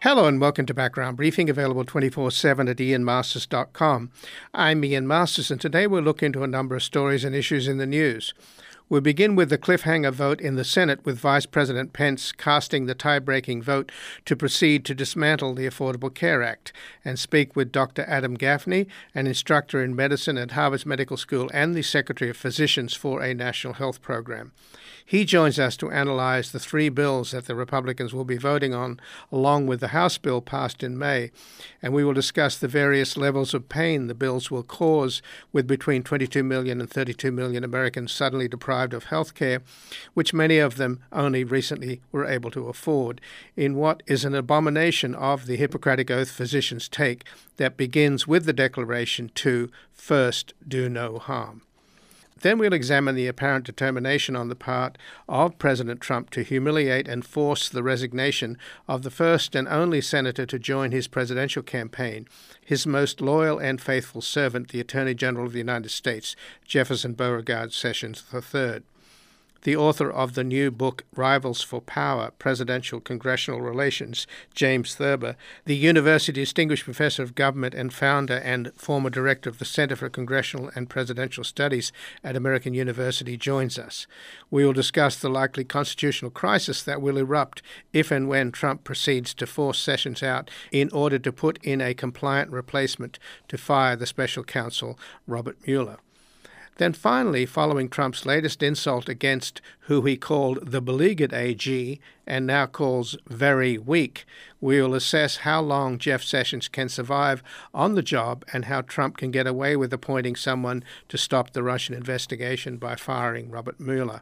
Hello and welcome to Background Briefing, available 24/7 at ianmasters.com. I'm Ian Masters, and today we'll look into a number of stories and issues in the news. We'll begin with the cliffhanger vote in the Senate, with Vice President Pence casting the tie-breaking vote to proceed to dismantle the Affordable Care Act, and speak with Dr. Adam Gaffney, an instructor in medicine at Harvard Medical School and the Secretary of Physicians for a National Health Program. He joins us to analyze the three bills that the Republicans will be voting on, along with the House bill passed in May, and we will discuss the various levels of pain the bills will cause, with between 22 million and 32 million Americans suddenly deprived of health care, which many of them only recently were able to afford, in what is an abomination of the Hippocratic Oath physicians take that begins with the declaration to first do no harm. Then we'll examine the apparent determination on the part of President Trump to humiliate and force the resignation of the first and only senator to join his presidential campaign, his most loyal and faithful servant, the Attorney General of the United States, Jefferson Beauregard Sessions III. The author of the new book, Rivals for Power, Presidential Congressional Relations, James Thurber, the University Distinguished Professor of Government and founder and former director of the Center for Congressional and Presidential Studies at American University, joins us. We will discuss the likely constitutional crisis that will erupt if and when Trump proceeds to force Sessions out in order to put in a compliant replacement to fire the special counsel, Robert Mueller. Then finally, following Trump's latest insult against who he called the beleaguered AG and now calls very weak, we will assess how long Jeff Sessions can survive on the job and how Trump can get away with appointing someone to stop the Russian investigation by firing Robert Mueller.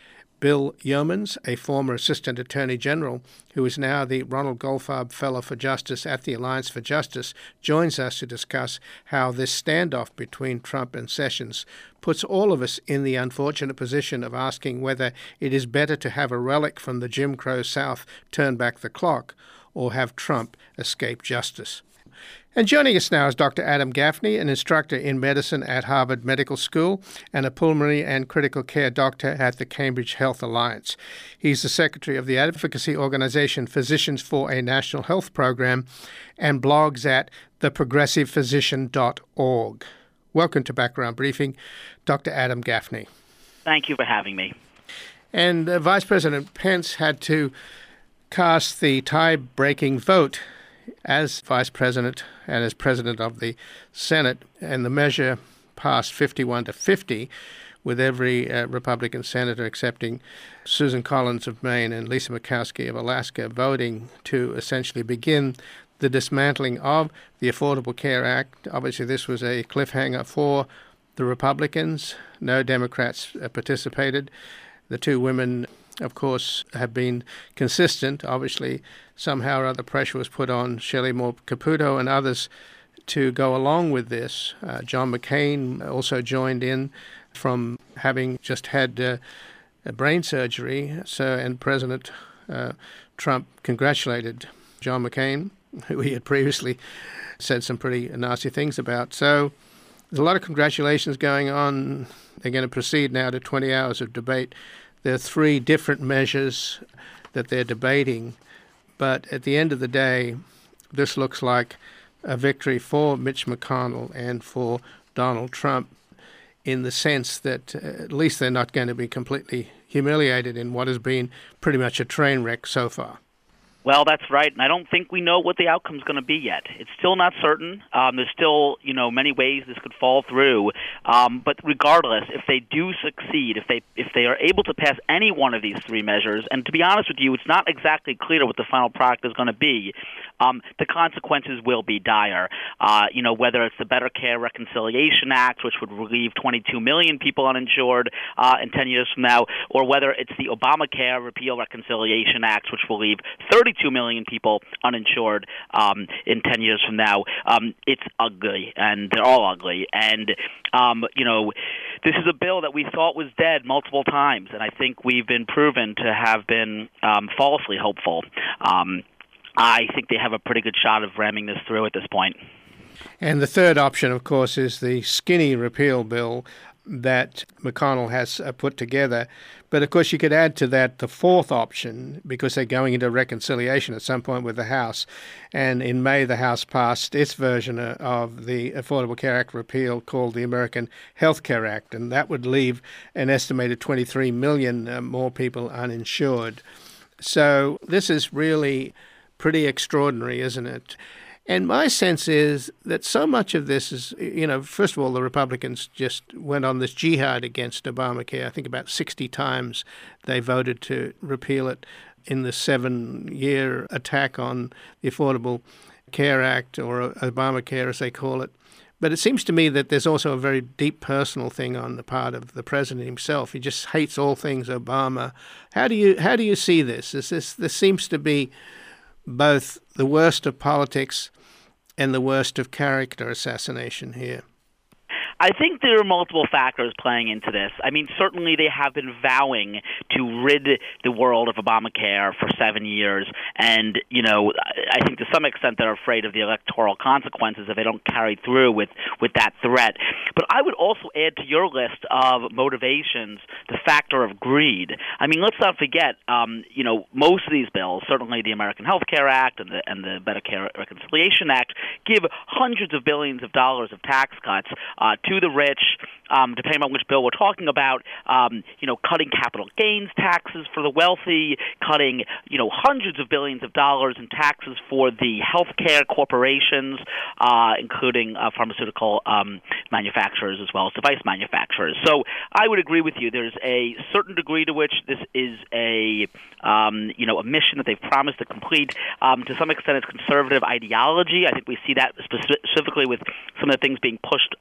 Bill Yeomans, a former Assistant Attorney General, who is now the Ronald Goldfarb Fellow for Justice at the Alliance for Justice, joins us to discuss how this standoff between Trump and Sessions puts all of us in the unfortunate position of asking whether it is better to have a relic from the Jim Crow South turn back the clock or have Trump escape justice. And joining us now is Dr. Adam Gaffney, an instructor in medicine at Harvard Medical School and a pulmonary and critical care doctor at the Cambridge Health Alliance. He's the secretary of the advocacy organization Physicians for a National Health Program and blogs at theprogressivephysician.org. Welcome to Background Briefing, Dr. Adam Gaffney. Thank you for having me. And Vice President Pence had to cast the tie-breaking vote as Vice President and as President of the Senate, and the measure passed 51-50, with every Republican senator excepting Susan Collins of Maine and Lisa Murkowski of Alaska voting to essentially begin the dismantling of the Affordable Care Act. Obviously, this was a cliffhanger for the Republicans. No Democrats participated. The two women, of course, have been consistent. Obviously, somehow or other pressure was put on Shelley Moore Caputo and others to go along with this. John McCain also joined in from having just had a brain surgery. And President Trump congratulated John McCain, who he had previously said some pretty nasty things about. So there's a lot of congratulations going on. They're going to proceed now to 20 hours of debate. There are three different measures that they're debating, but at the end of the day, this looks like a victory for Mitch McConnell and for Donald Trump, in the sense that at least they're not going to be completely humiliated in what has been pretty much a train wreck so far. Well, that's right, and I don't think we know what the outcome's going to be yet. It's still not certain. There's still, many ways this could fall through. But regardless, if they do succeed, if they are able to pass any one of these three measures, and to be honest with you, it's not exactly clear what the final product is going to be. The consequences will be dire. Whether it's the Better Care Reconciliation Act, which would relieve 22 million people uninsured in 10 years from now, or whether it's the Obamacare Repeal Reconciliation Act, which will leave 32 million people uninsured in 10 years from now. It's ugly, and they're all ugly. And, this is a bill that we thought was dead multiple times, and I think we've been proven to have been falsely hopeful. I think they have a pretty good shot of ramming this through at this point. And the third option, of course, is the skinny repeal bill. that McConnell has put together. But of course, you could add to that the fourth option, because they're going into reconciliation at some point with the House. And in May, the House passed its version of the Affordable Care Act repeal called the American Health Care Act. And that would leave an estimated 23 million more people uninsured. So this is really pretty extraordinary, isn't it? And my sense is that so much of this is, first of all, the Republicans just went on this jihad against Obamacare. I think about 60 times they voted to repeal it in the 7-year attack on the Affordable Care Act, or Obamacare as they call it. But it seems to me that there's also a very deep personal thing on the part of the president himself. He just hates all things Obama. How do you see this? This seems to be both the worst of politics and the worst of character assassination here. I think there are multiple factors playing into this. I mean, certainly they have been vowing to rid the world of Obamacare for 7 years. And, I think to some extent they're afraid of the electoral consequences if they don't carry through with that threat. But I would also add to your list of motivations the factor of greed. I mean, let's not forget, most of these bills, certainly the American Health Care Act and the Medicare Reconciliation Act, give hundreds of billions of dollars of tax cuts to the rich, depending on which bill we're talking about, cutting capital gains taxes for the wealthy, cutting, hundreds of billions of dollars in taxes for the healthcare corporations, including pharmaceutical manufacturers as well as device manufacturers. So I would agree with you. There's a certain degree to which this is a mission that they've promised to complete. To some extent, it's conservative ideology. I think we see that specifically with some of the things being pushed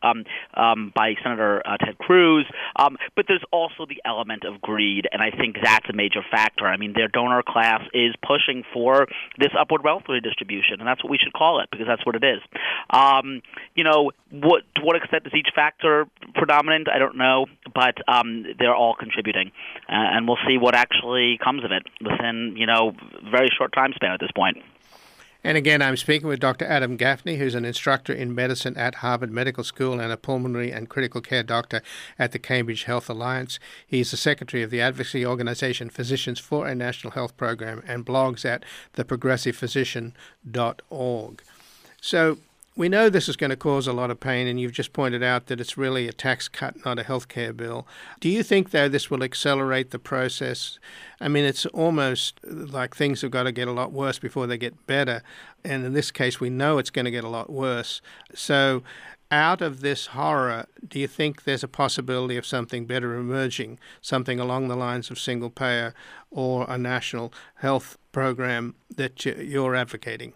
by Senator Ted Cruz. But there's also the element of greed, and I think that's a major factor. I mean, their donor class is pushing for this upward wealth redistribution, and that's what we should call it, because that's what it is. To what extent is each factor predominant? I don't know, but they're all contributing, and we'll see what actually comes of it within, very short time span at this point. And again, I'm speaking with Dr. Adam Gaffney, who's an instructor in medicine at Harvard Medical School and a pulmonary and critical care doctor at the Cambridge Health Alliance. He's the secretary of the advocacy organization Physicians for a National Health Program and blogs at theprogressivephysician.org. So we know this is going to cause a lot of pain, and you've just pointed out that it's really a tax cut, not a health care bill. Do you think, though, this will accelerate the process? I mean, it's almost like things have got to get a lot worse before they get better. And in this case, we know it's going to get a lot worse. So out of this horror, do you think there's a possibility of something better emerging, something along the lines of single payer or a national health program that you're advocating?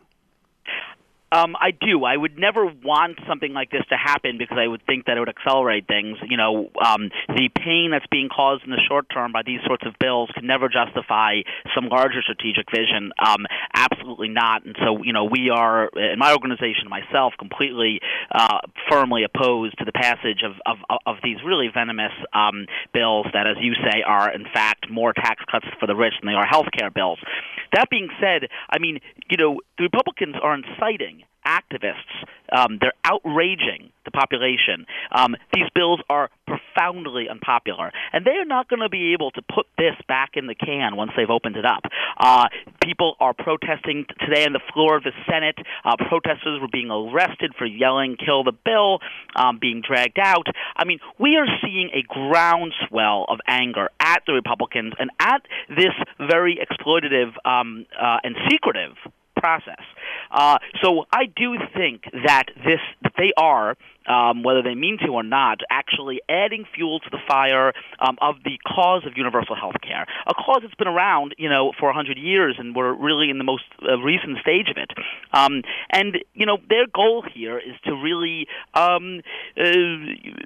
I do. I would never want something like this to happen because I would think that it would accelerate things. The pain that's being caused in the short term by these sorts of bills can never justify some larger strategic vision. Absolutely not. And so, we are, in my organization, myself, completely firmly opposed to the passage of these really venomous bills that, as you say, are, in fact, more tax cuts for the rich than they are health care bills. That being said, I mean, the Republicans are inciting activists. They're outraging the population. These bills are profoundly unpopular, and they are not going to be able to put this back in the can once they've opened it up. People are protesting today on the floor of the Senate. Protesters were being arrested for yelling, "Kill the bill," being dragged out. I mean, we are seeing a groundswell of anger at the Republicans and at this very exploitative and secretive process. So I do think that they are, whether they mean to or not, actually adding fuel to the fire of the cause of universal health care, a cause that's been around, for 100 years, and we're really in the most recent stage of it. And their goal here is to really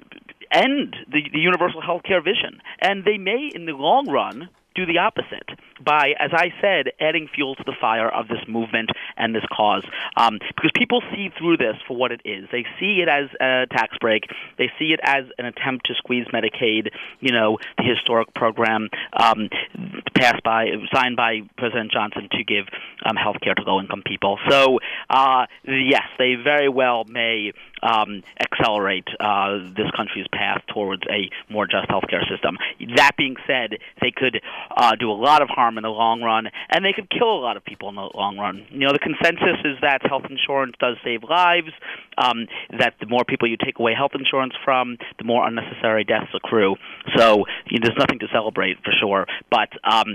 end the universal health care vision. And they may, in the long run, do the opposite. by, as I said, adding fuel to the fire of this movement and this cause. Because people see through this for what it is. They see it as a tax break. They see it as an attempt to squeeze Medicaid, the historic program signed by President Johnson to give health care to low-income people. So, yes, they very well may accelerate this country's path towards a more just health care system. That being said, they could do a lot of harm in the long run, and they could kill a lot of people in the long run. The consensus is that health insurance does save lives, that the more people you take away health insurance from, the more unnecessary deaths accrue. So there's nothing to celebrate for sure. But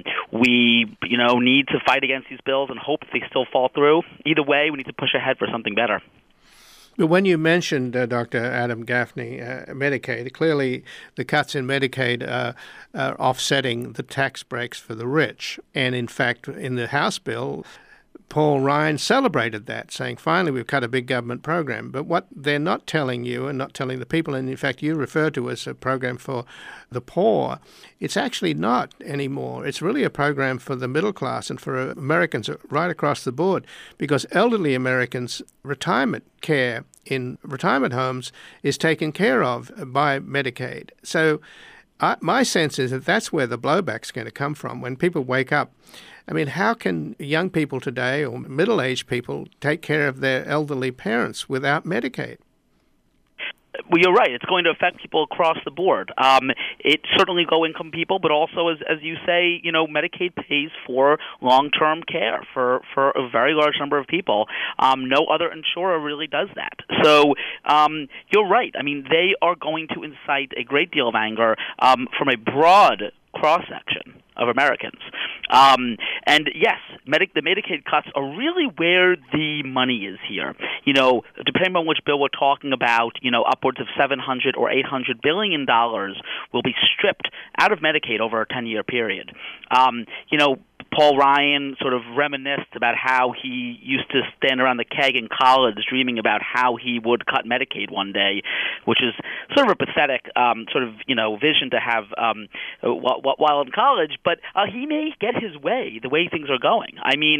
we need to fight against these bills and hope that they still fall through. Either way, we need to push ahead for something better. But when you mentioned, Dr. Adam Gaffney, Medicaid, clearly the cuts in Medicaid are offsetting the tax breaks for the rich. And in fact, in the House bill, Paul Ryan celebrated that, saying, finally, we've cut a big government program. But what they're not telling you and not telling the people, and in fact you refer to as a program for the poor, it's actually not anymore. It's really a program for the middle class and for Americans right across the board, because elderly Americans' retirement care in retirement homes is taken care of by Medicaid. So my sense is that that's where the blowback's going to come from when people wake up. I mean, how can young people today or middle-aged people take care of their elderly parents without Medicaid? Well, you're right. It's going to affect people across the board. It's certainly low-income people, but also, as you say, Medicaid pays for long-term care for a very large number of people. No other insurer really does that. So you're right. I mean, they are going to incite a great deal of anger from a broad cross-section of Americans. And yes, the Medicaid cuts are really where the money is here. Depending on which bill we're talking about, upwards of $700 or $800 billion will be stripped out of Medicaid over a 10-year period. Paul Ryan sort of reminisced about how he used to stand around the keg in college dreaming about how he would cut Medicaid one day, which is sort of a pathetic vision to have while in college. But he may get his way the way things are going. I mean,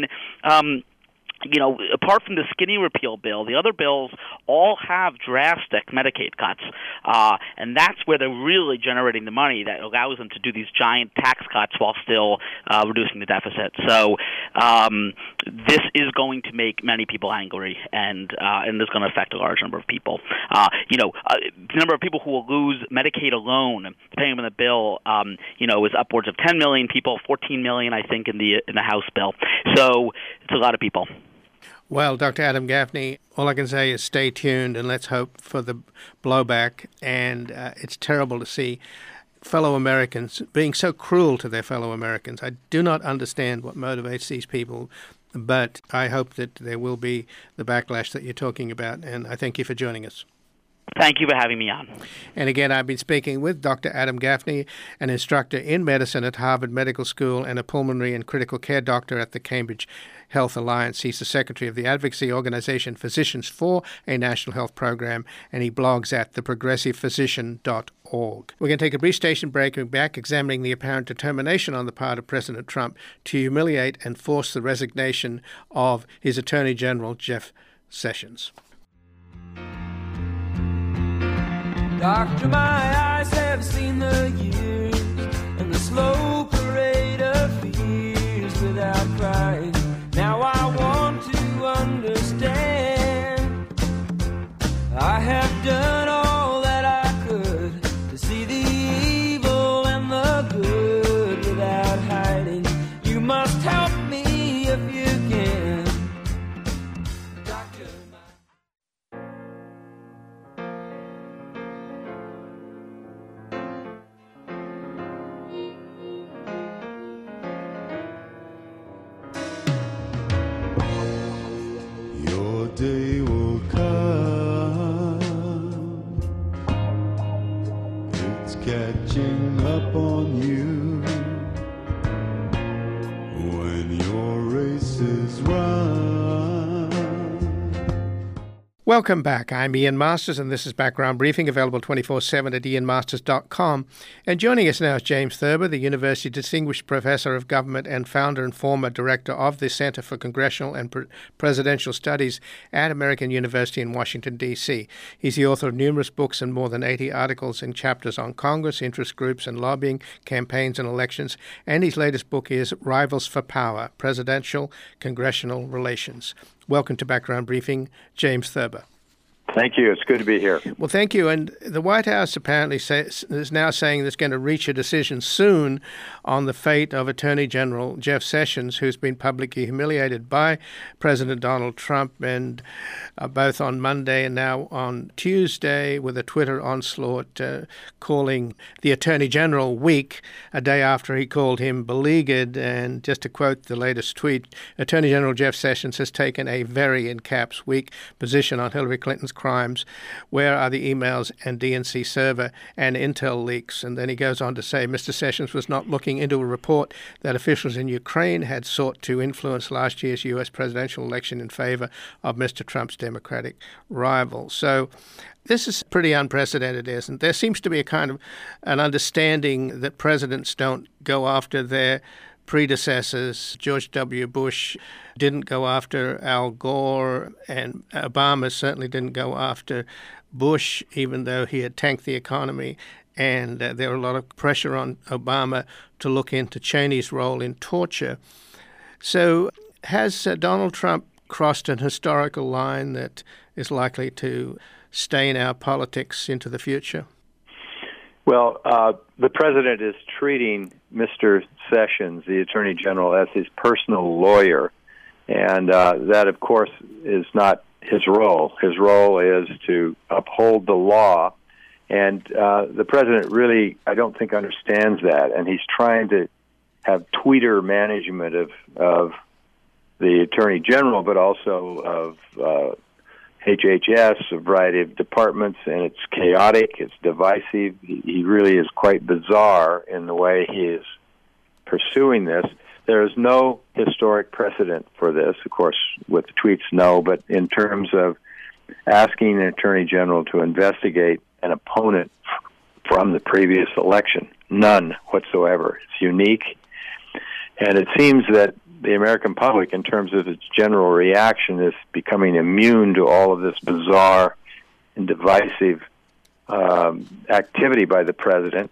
apart from the skinny repeal bill, the other bills all have drastic Medicaid cuts. And that's where they're really generating the money that allows them to do these giant tax cuts while still reducing the deficit. So this is going to make many people angry, and it's going to affect a large number of people. The number of people who will lose Medicaid alone, depending on the bill, is upwards of 10 million people, 14 million, I think, in the House bill. So it's a lot of people. Well, Dr. Adam Gaffney, all I can say is stay tuned and let's hope for the blowback. And it's terrible to see fellow Americans being so cruel to their fellow Americans. I do not understand what motivates these people, but I hope that there will be the backlash that you're talking about. And I thank you for joining us. Thank you for having me on. And again, I've been speaking with Dr. Adam Gaffney, an instructor in medicine at Harvard Medical School and a pulmonary and critical care doctor at the Cambridge Health Alliance. He's the secretary of the advocacy organization Physicians for a National Health Program, and he blogs at theprogressivephysician.org. We're going to take a brief station break and be back examining the apparent determination on the part of President Trump to humiliate and force the resignation of his Attorney General, Jeff Sessions. Doctor, my eyes have seen the years and the slow parade of fears without crying. Now I want to understand. I have done all that I could to see the evil and the good without hiding. You must help me if you can. Doctor, day will come, it's catching up on you, when your race is run. Welcome back. I'm Ian Masters, and this is Background Briefing, available 24/7 at ianmasters.com. And joining us now is James Thurber, the University Distinguished Professor of Government and founder and former director of the Center for Congressional and Presidential Studies at American University in Washington, D.C. He's the author of numerous books and more than 80 articles and chapters on Congress, interest groups, and lobbying, campaigns, and elections. And his latest book is Rivals for Power, Presidential Congressional Relations. Welcome to Background Briefing, James Thurber. Thank you. It's good to be here. Well, thank you. And the White House apparently is now saying it's going to reach a decision soon on the fate of Attorney General Jeff Sessions, who's been publicly humiliated by President Donald Trump, and both on Monday and now on Tuesday with a Twitter onslaught calling the Attorney General weak, a day after he called him beleaguered. And just to quote the latest tweet, Attorney General Jeff Sessions has taken a very, in caps, weak position on Hillary Clinton's crimes. Where are the emails and DNC server and intel leaks? And then he goes on to say Mr. Sessions was not looking into a report that officials in Ukraine had sought to influence last year's U.S. presidential election in favor of Mr. Trump's Democratic rival. So this is pretty unprecedented, isn't it? There seems to be a kind of an understanding that presidents don't go after their predecessors. George W. Bush didn't go after Al Gore, and Obama certainly didn't go after Bush, even though he had tanked the economy. And there was a lot of pressure on Obama to look into Cheney's role in torture. So has Donald Trump crossed an historical line that is likely to stain our politics into the future? Well, the president is treating Mr. Sessions, the Attorney General, as his personal lawyer. And that, of course, is not his role. His role is to uphold the law. And the president really, I don't think, understands that. And he's trying to have tweeter management of the Attorney General, but also of HHS, a variety of departments, and it's chaotic, it's divisive. He really is quite bizarre in the way he is pursuing this. There is no historic precedent for this, of course, with the tweets, no, but in terms of asking an Attorney General to investigate an opponent from the previous election, none whatsoever. It's unique, and it seems that the American public, in terms of its general reaction, is becoming immune to all of this bizarre and divisive activity by the president,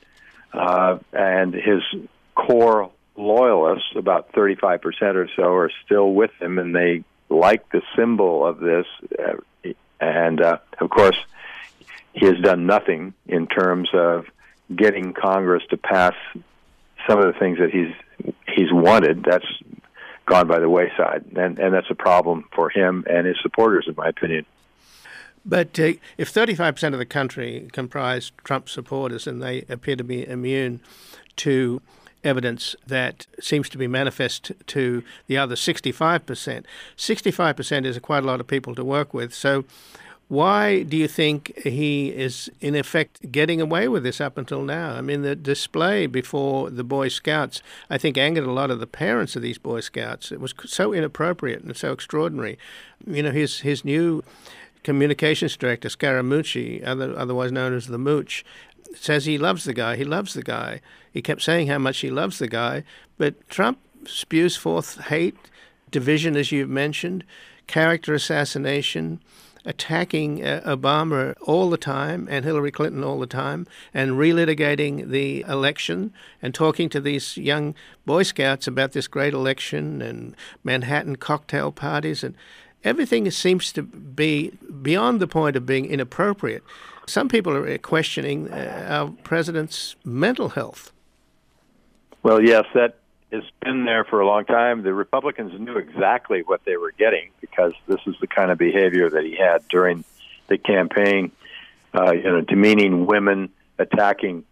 and his core loyalists, about 35% or so, are still with him, and they like the symbol of this. And of course, he has done nothing in terms of getting Congress to pass some of the things that he's wanted. That's gone by the wayside, and that's a problem for him and his supporters, in my opinion. But if 35% of the country comprise Trump supporters and they appear to be immune to evidence that seems to be manifest to the other 65%, 65% is quite a lot of people to work with. So why do you think he is, in effect, getting away with this up until now? I mean, the display before the Boy Scouts, I think, angered a lot of the parents of these Boy Scouts. It was so inappropriate and so extraordinary. You know, his new communications director, Scaramucci, otherwise known as the Mooch, says he loves the guy. He loves the guy. He kept saying how much he loves the guy. But Trump spews forth hate, division, as you've mentioned, character assassination, attacking Obama all the time and Hillary Clinton all the time, and relitigating the election and talking to these young Boy Scouts about this great election and Manhattan cocktail parties, and everything seems to be beyond the point of being inappropriate. Some people are questioning our president's mental health. Well, yes, that has been there for a long time. The Republicans knew exactly what they were getting because this is the kind of behavior that he had during the campaign, demeaning women, attacking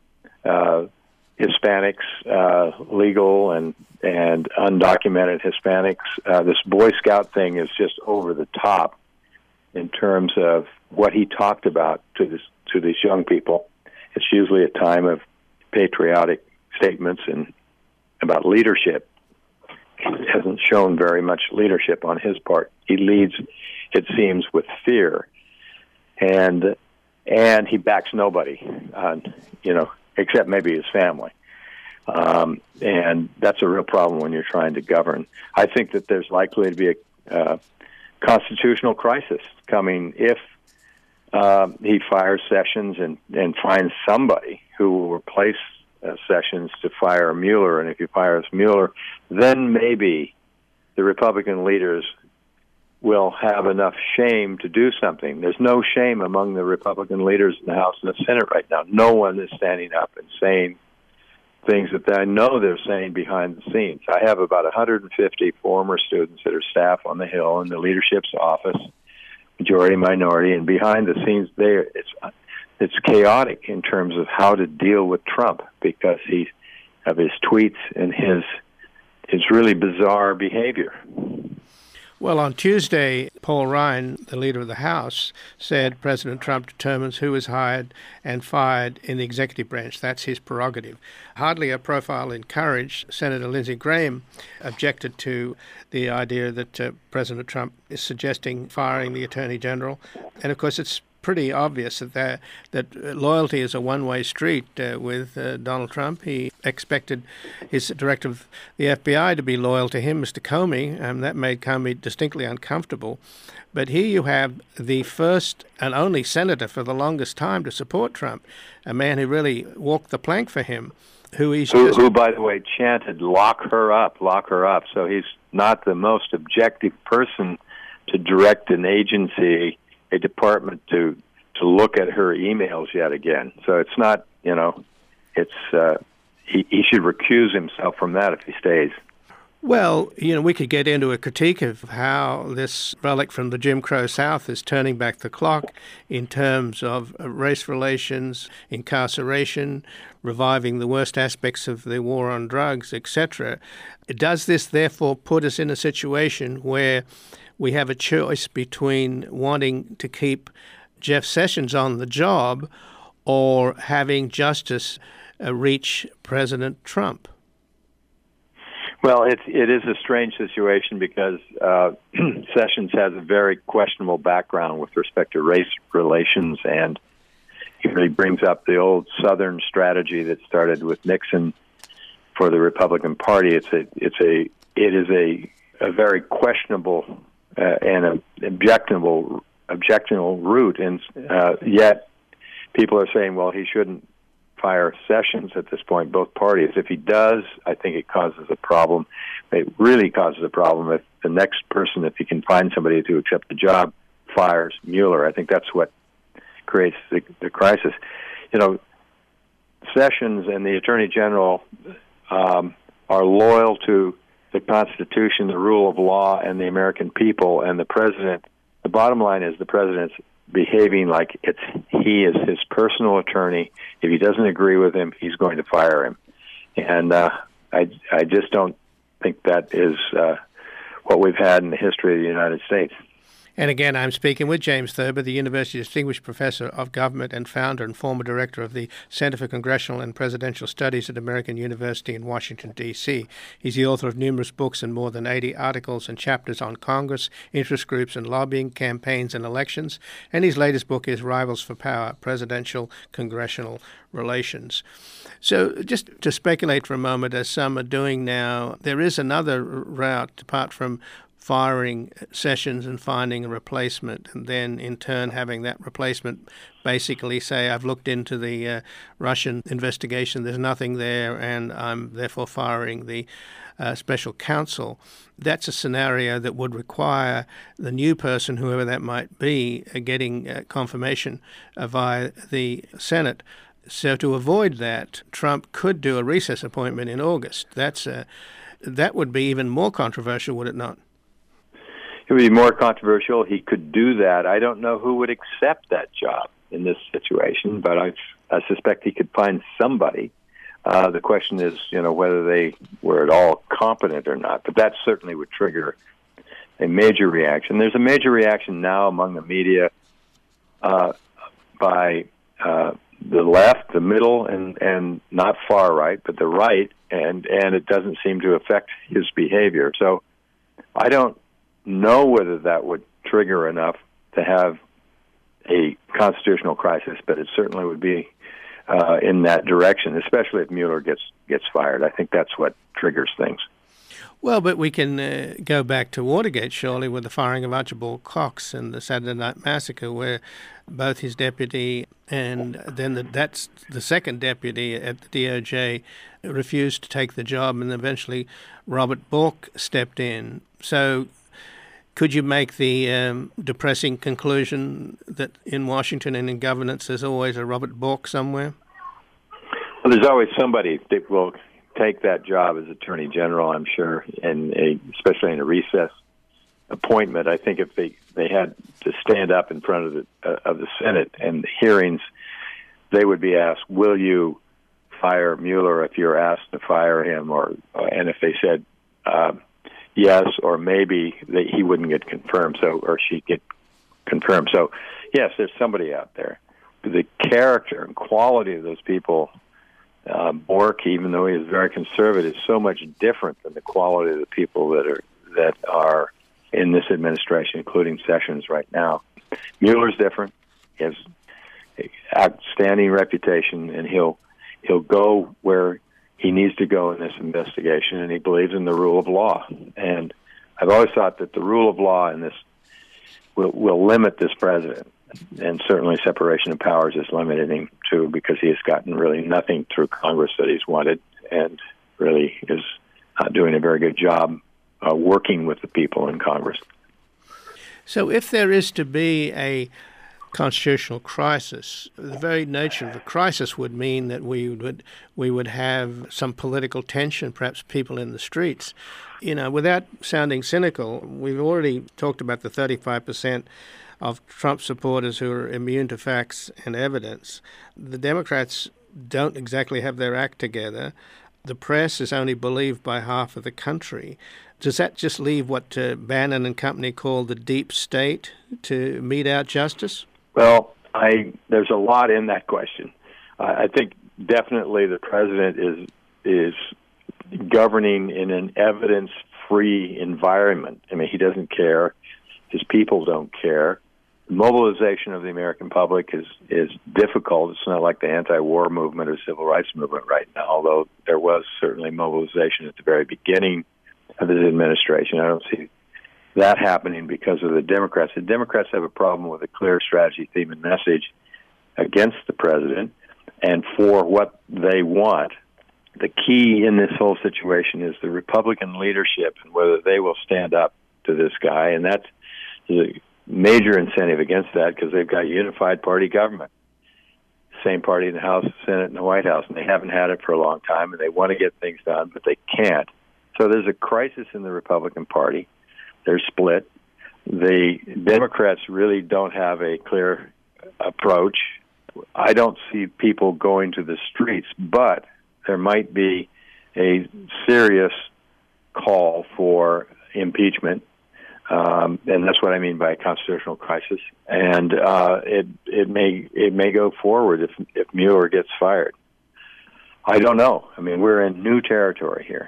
Hispanics, legal and undocumented Hispanics. This Boy Scout thing is just over the top in terms of what he talked about to these young people. It's usually a time of patriotic statements and about leadership. He hasn't shown very much leadership on his part. He leads, it seems, with fear. and he backs nobody, except maybe his family. And that's a real problem when you're trying to govern. I think that there's likely to be a constitutional crisis coming if he fires Sessions and finds somebody who will replace Sessions to fire Mueller. And if he fires Mueller, then maybe the Republican leaders will have enough shame to do something. There's no shame among the Republican leaders in the House and the Senate right now. No one is standing up and saying things that I know they're saying behind the scenes. I have about 150 former students that are staff on the Hill in the leadership's office, majority, minority, and behind the scenes there, it's chaotic in terms of how to deal with Trump because of his tweets and his really bizarre behavior. Well, on Tuesday, Paul Ryan, the leader of the House, said President Trump determines who is hired and fired in the executive branch. That's his prerogative. Hardly a profile in courage. Senator Lindsey Graham objected to the idea that President Trump is suggesting firing the Attorney General. And, of course, it's pretty obvious that loyalty is a one-way street with Donald Trump. He expected his director of the FBI to be loyal to him, Mr. Comey, and that made Comey distinctly uncomfortable. But here you have the first and only senator for the longest time to support Trump, a man who really walked the plank for him, who, by the way, chanted, lock her up. So he's not the most objective person to direct an agency, a department to look at her emails yet again. So it's not, he should recuse himself from that if he stays. Well, we could get into a critique of how this relic from the Jim Crow South is turning back the clock in terms of race relations, incarceration, reviving the worst aspects of the war on drugs, etc. Does this therefore put us in a situation where we have a choice between wanting to keep Jeff Sessions on the job or having justice reach President Trump? Well, it is a strange situation because Sessions has a very questionable background with respect to race relations, and he really brings up the old Southern strategy that started with Nixon for the Republican Party. It is a very questionable and an objectionable route, and yet people are saying, well, he shouldn't fire Sessions at this point, both parties. If he does, I think it causes a problem. It really causes a problem if the next person, if he can find somebody to accept the job, fires Mueller. I think that's what creates the crisis. Sessions and the Attorney General are loyal to the Constitution, the rule of law, and the American people, and the president. The bottom line is the president's behaving like he is his personal attorney. If he doesn't agree with him, he's going to fire him. And I just don't think that is what we've had in the history of the United States. And again, I'm speaking with James Thurber, the University Distinguished Professor of Government and founder and former director of the Center for Congressional and Presidential Studies at American University in Washington, D.C. He's the author of numerous books and more than 80 articles and chapters on Congress, interest groups and lobbying, campaigns and elections. And his latest book is Rivals for Power, Presidential Congressional Relations. So just to speculate for a moment, as some are doing now, there is another route apart from firing Sessions and finding a replacement, and then in turn having that replacement basically say, I've looked into the Russian investigation, there's nothing there, and I'm therefore firing the special counsel. That's a scenario that would require the new person, whoever that might be, getting confirmation via the Senate. So to avoid that, Trump could do a recess appointment in August. That would be even more controversial, would it not? It would be more controversial. He could do that. I don't know who would accept that job in this situation, but I suspect he could find somebody. The question is, whether they were at all competent or not. But that certainly would trigger a major reaction. There's a major reaction now among the media by the left, the middle, and not far right, but the right, and it doesn't seem to affect his behavior. So I don't know whether that would trigger enough to have a constitutional crisis, but it certainly would be in that direction, especially if Mueller gets fired. I think that's what triggers things. Well, but we can go back to Watergate, surely, with the firing of Archibald Cox and the Saturday Night Massacre, where both his deputy and then that's the second deputy at the DOJ refused to take the job, and eventually Robert Bork stepped in. So could you make the depressing conclusion that in Washington and in governance there's always a Robert Bork somewhere? Well, there's always somebody that will take that job as Attorney General, I'm sure, and especially in a recess appointment. I think if they had to stand up in front of the Senate and the hearings, they would be asked, will you fire Mueller if you're asked to fire him? And if they said yes or maybe, he wouldn't get confirmed, or she'd get confirmed. So, yes, there's somebody out there. The character and quality of those people, Bork, even though he is very conservative, is so much different than the quality of the people that are in this administration, including Sessions right now. Mueller's different. He has an outstanding reputation, and he'll go where he needs to go in this investigation, and he believes in the rule of law. And I've always thought that the rule of law in this will limit this president. And certainly separation of powers has limited him, too, because he has gotten really nothing through Congress that he's wanted, and really is not doing a very good job working with the people in Congress. So if there is to be a constitutional crisis, the very nature of the crisis would mean that we would have some political tension, perhaps people in the streets. You know, without sounding cynical, we've already talked about the 35% of Trump supporters who are immune to facts and evidence. The Democrats don't exactly have their act together. The press is only believed by half of the country. Does that just leave what Bannon and company call the deep state to mete out justice? Well, there's a lot in that question. I think definitely the president is governing in an evidence-free environment. I mean, he doesn't care. His people don't care. Mobilization of the American public is difficult. It's not like the anti-war movement or civil rights movement right now, although there was certainly mobilization at the very beginning of his administration. I don't see that happening because of the Democrats. The Democrats have a problem with a clear strategy, theme, and message against the president and for what they want. The key in this whole situation is the Republican leadership and whether they will stand up to this guy, and that's the major incentive against that because they've got unified party government. Same party in the House, the Senate, and the White House, and they haven't had it for a long time, and they want to get things done, but they can't. So there's a crisis in the Republican Party. They're split. The Democrats really don't have a clear approach. I don't see people going to the streets, but there might be a serious call for impeachment. And that's what I mean by a constitutional crisis. And it may go forward if Mueller gets fired. I don't know. I mean, we're in new territory here.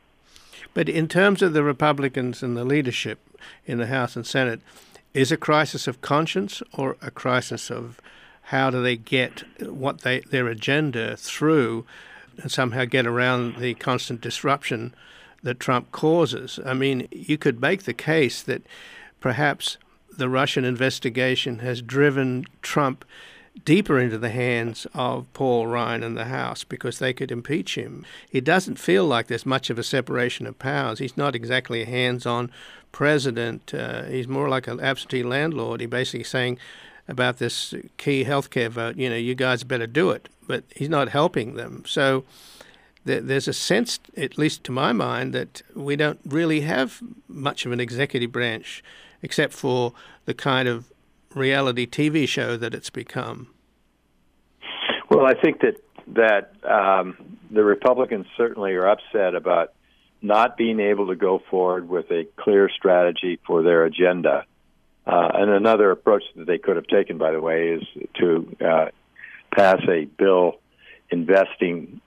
But in terms of the Republicans and the leadership in the House and Senate, is a crisis of conscience or a crisis of how do they get their agenda through and somehow get around the constant disruption that Trump causes? I mean, you could make the case that perhaps the Russian investigation has driven Trump deeper into the hands of Paul Ryan and the House because they could impeach him. It doesn't feel like there's much of a separation of powers. He's not exactly a hands-on president. He's more like an absentee landlord. He's basically saying about this key healthcare vote, you guys better do it. But he's not helping them. So there's a sense, at least to my mind, that we don't really have much of an executive branch except for the kind of reality TV show that it's become. Well, I think that the Republicans certainly are upset about not being able to go forward with a clear strategy for their agenda. And another approach that they could have taken, by the way, is to pass a bill investing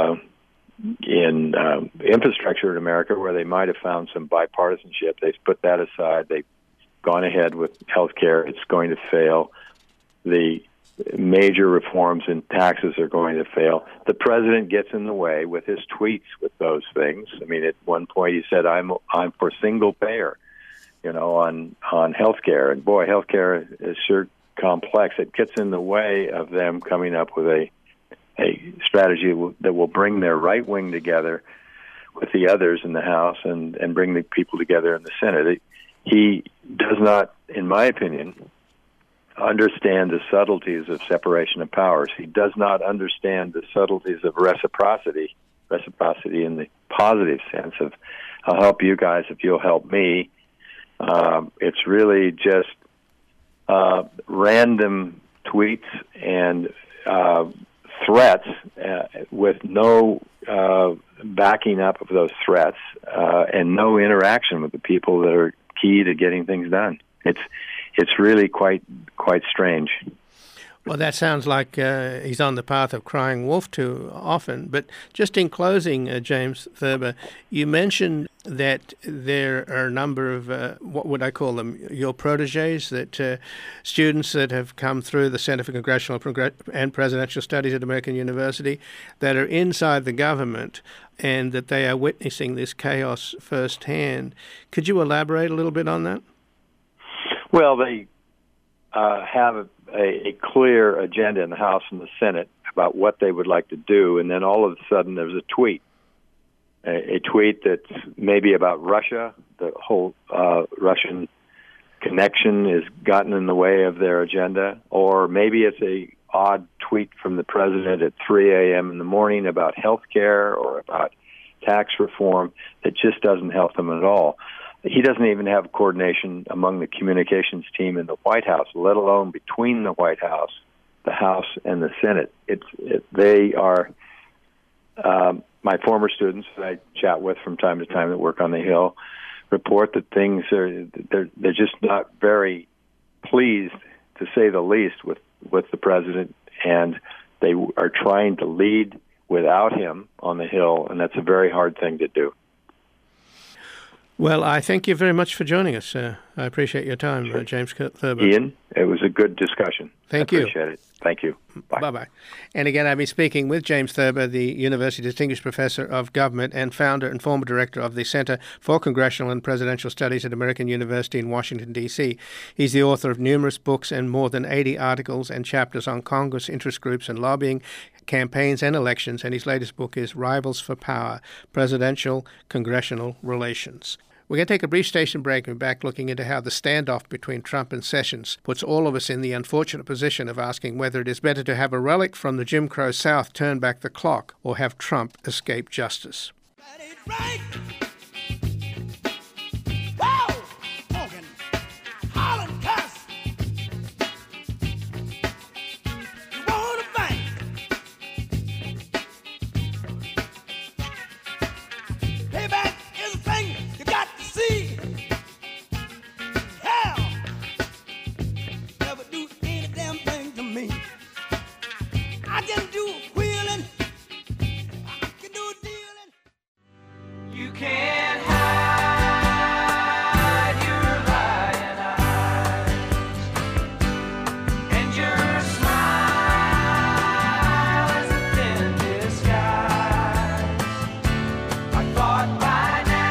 in infrastructure in America where they might have found some bipartisanship. They've put that aside. They've gone ahead with health care. It's going to fail. the major reforms in taxes are going to fail. The president gets in the way with his tweets with those things. I mean, at one point he said, "I'm for single payer," on healthcare, and boy, healthcare is sure complex. It gets in the way of them coming up with a strategy that will bring their right wing together with the others in the House and bring the people together in the Senate. He does not, in my opinion, understand the subtleties of separation of powers. He does not understand the subtleties of reciprocity in the positive sense of, I'll help you guys if you'll help me. It's really just random tweets and threats with no backing up of those threats and no interaction with the people that are key to getting things done. It's really quite strange. Well, that sounds like he's on the path of crying wolf too often. But just in closing, James Thurber, you mentioned that there are a number of, what would I call them, your protégés, that students that have come through the Center for Congressional and Presidential Studies at American University that are inside the government and that they are witnessing this chaos firsthand. Could you elaborate a little bit on that? Well, they have a clear agenda in the House and the Senate about what they would like to do, and then all of a sudden there's a tweet that's maybe about Russia. The whole Russian connection has gotten in the way of their agenda, or maybe it's a odd tweet from the president at 3 a.m. in the morning about health care or about tax reform that just doesn't help them at all. He doesn't even have coordination among the communications team in the White House, let alone between the White House, the House, and the Senate. They are my former students that I chat with from time to time that work on the Hill report that things they're just not very pleased, to say the least, with the president, and they are trying to lead without him on the Hill, and that's a very hard thing to do. Well, I thank you very much for joining us. I appreciate your time, sure. James Thurber. Ian, it was a good discussion. Thank you. Appreciate it. Thank you. Bye. Bye-bye. And again, I've been speaking with James Thurber, the University Distinguished Professor of Government and founder and former director of the Center for Congressional and Presidential Studies at American University in Washington, D.C. He's the author of numerous books and more than 80 articles and chapters on Congress, interest groups, and lobbying, campaigns, and elections, and his latest book is Rivals for Power, Presidential Congressional Relations. We're going to take a brief station break and be back looking into how the standoff between Trump and Sessions puts all of us in the unfortunate position of asking whether it is better to have a relic from the Jim Crow South turn back the clock or have Trump escape justice. Right. Whoa! Morgan, Holland, cuss. You want to fight? Payback is a thing you got to see. Hell, never do any damn thing to me. I can do wheeling. I can do dealing. You can't hide your lying eyes, and your smile is a thin disguise. I thought by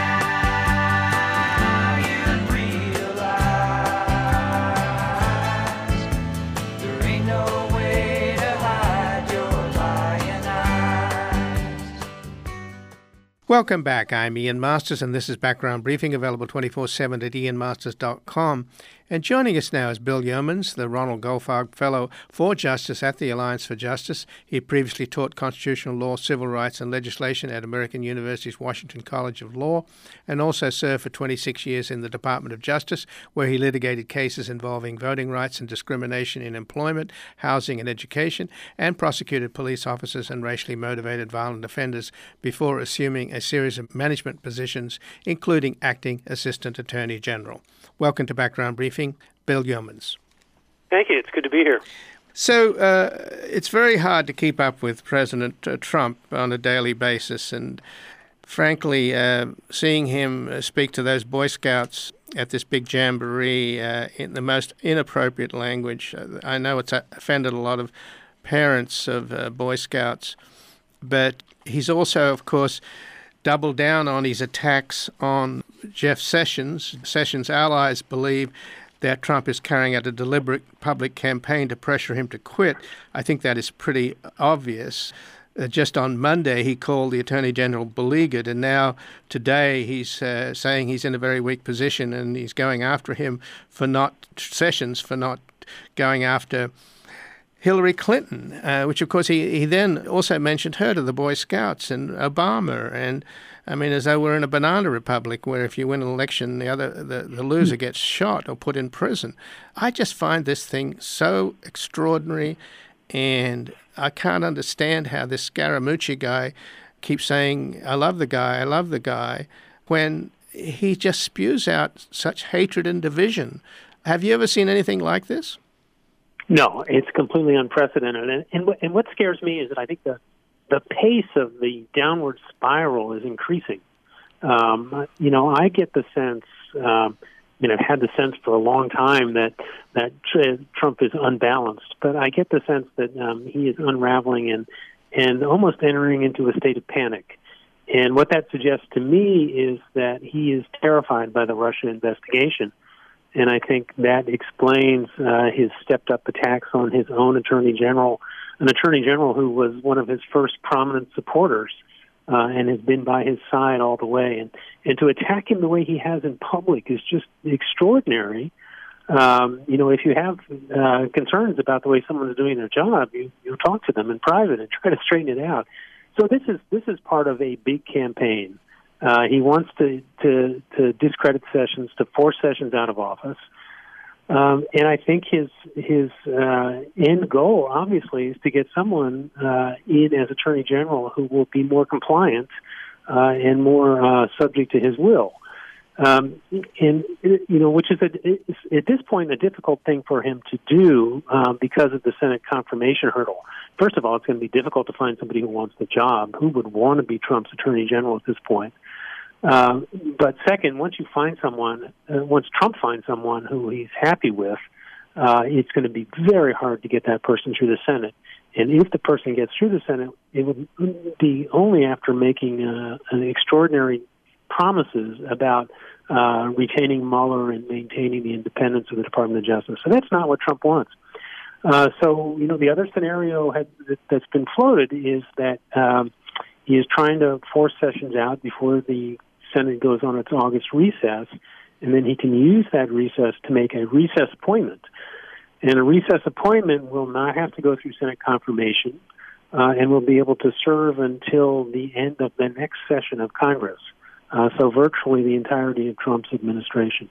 now you'd realize there ain't no way to hide your lying eyes. Welcome back. I'm Ian Masters, and this is Background Briefing, available 24/7 at ianmasters.com. And joining us now is Bill Yeomans, the Ronald Goldfarb Fellow for Justice at the Alliance for Justice. He previously taught constitutional law, civil rights, and legislation at American University's Washington College of Law, and also served for 26 years in the Department of Justice, where he litigated cases involving voting rights and discrimination in employment, housing, and education, and prosecuted police officers and racially motivated violent offenders before assuming a series of management positions, including acting Assistant Attorney General. Welcome to Background Briefing, Bill Yeomans. Thank you. It's good to be here. So it's very hard to keep up with President Trump on a daily basis, and frankly, seeing him speak to those Boy Scouts at this big jamboree in the most inappropriate language. I know it's offended a lot of parents of Boy Scouts, but he's also, of course, doubled down on his attacks on Jeff Sessions. Sessions' allies believe that Trump is carrying out a deliberate public campaign to pressure him to quit. I think that is pretty obvious. Just on Monday, he called the Attorney General beleaguered, and now today he's saying he's in a very weak position, and he's going after him Sessions for not going after Hillary Clinton, which, of course, he then also mentioned her to the Boy Scouts and Obama. And, I mean, as though we're in a banana republic where if you win an election, the loser gets shot or put in prison. I just find this thing so extraordinary, and I can't understand how this Scaramucci guy keeps saying, I love the guy, when he just spews out such hatred and division. Have you ever seen anything like this? No, it's completely unprecedented. And what scares me is that I think the pace of the downward spiral is increasing. I get the sense, I've had the sense for a long time that Trump is unbalanced, but I get the sense that he is unraveling and almost entering into a state of panic. And what that suggests to me is that he is terrified by the Russia investigation. And I think that explains his stepped-up attacks on his own attorney general, an attorney general who was one of his first prominent supporters and has been by his side all the way. And to attack him the way he has in public is just extraordinary. If you have concerns about the way someone is doing their job, you talk to them in private and try to straighten it out. So this is part of a big campaign. He wants to discredit Sessions, to force Sessions out of office. And I think his end goal, obviously, is to get someone in as Attorney General who will be more compliant and more subject to his will. Which is at this point a difficult thing for him to do because of the Senate confirmation hurdle. First of all, it's going to be difficult to find somebody who wants the job. Who would want to be Trump's Attorney General at this point? But second, once Trump finds someone who he's happy with, it's going to be very hard to get that person through the Senate. And if the person gets through the Senate, it would be only after making an extraordinary promises about retaining Mueller and maintaining the independence of the Department of Justice. So that's not what Trump wants. The other scenario that's been floated is that he is trying to force Sessions out before the Senate goes on its August recess, and then he can use that recess to make a recess appointment. And a recess appointment will not have to go through Senate confirmation and will be able to serve until the end of the next session of Congress. So virtually the entirety of Trump's administration.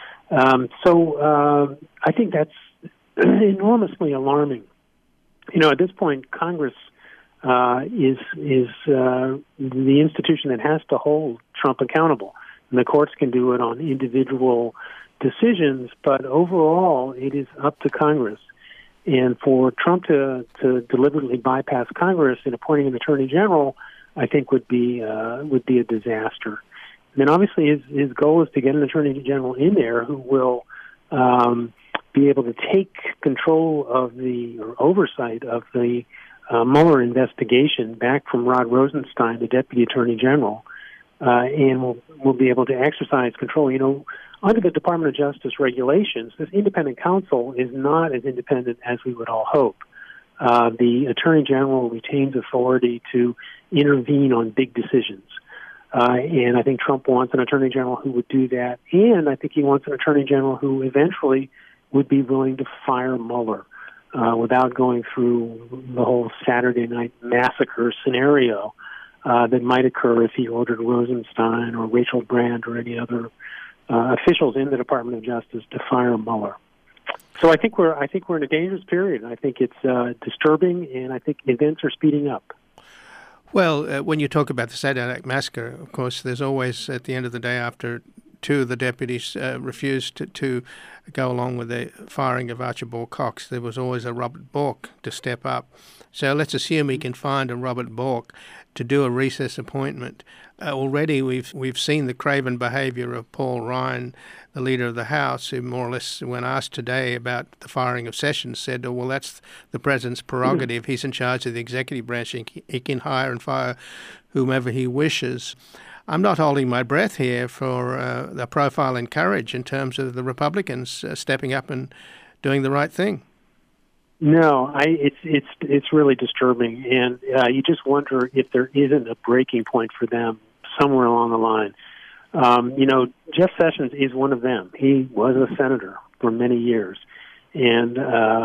I think that's enormously alarming. At this point, Congress is the institution that has to hold Trump accountable. And the courts can do it on individual decisions, but overall, it is up to Congress. And for Trump to deliberately bypass Congress in appointing an attorney general, I think would be a disaster. And then obviously his goal is to get an attorney general in there who will be able to take control of or oversight of the Mueller investigation back from Rod Rosenstein, the deputy attorney general, and will be able to exercise control. Under the Department of Justice regulations, this independent counsel is not as independent as we would all hope. The attorney general retains authority to intervene on big decisions. And I think Trump wants an attorney general who would do that. And I think he wants an attorney general who eventually would be willing to fire Mueller without going through the whole Saturday night massacre scenario that might occur if he ordered Rosenstein or Rachel Brand or any other officials in the Department of Justice to fire Mueller. So I think we're in a dangerous period. I think it's disturbing, and I think events are speeding up. Well, when you talk about the Saturday Night Massacre, of course, there's always, at the end of the day, after two of the deputies refused to go along with the firing of Archibald Cox, there was always a Robert Bork to step up. So let's assume he can find a Robert Bork to do a recess appointment. Already we've seen the craven behaviour of Paul Ryan, the leader of the House, who more or less, when asked today about the firing of Sessions, said, "Oh, well, that's the president's prerogative. He's in charge of the executive branch. He can hire and fire whomever he wishes." I'm not holding my breath here for the profile and courage in terms of the Republicans stepping up and doing the right thing. No, it's really disturbing, and you just wonder if there isn't a breaking point for them somewhere along the line. Jeff Sessions is one of them. He was a senator for many years, and